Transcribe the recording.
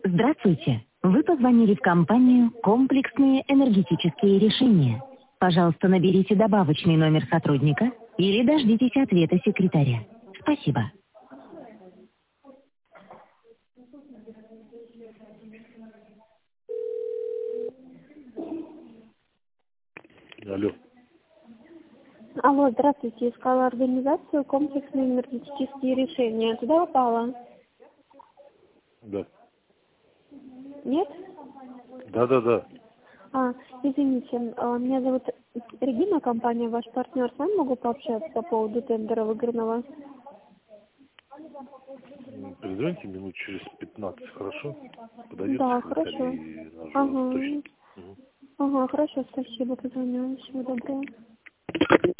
Здравствуйте. Вы позвонили в компанию «Комплексные энергетические решения». Пожалуйста, наберите добавочный номер сотрудника или дождитесь ответа секретаря. Спасибо. Алло. Алло, здравствуйте. Искала организацию «Комплексные энергетические решения». Туда попала? Да. Нет? Да. Извините, меня зовут Регина, компания «Ваш партнер». С вами могу пообщаться по поводу тендера выигранного? Перезвоните минут через 15, хорошо? Подойдет Да, секретарь хорошо. и нажмет Ага. точно. Мгм. Ага, хорошо, спасибо, позвоню. Всего доброго.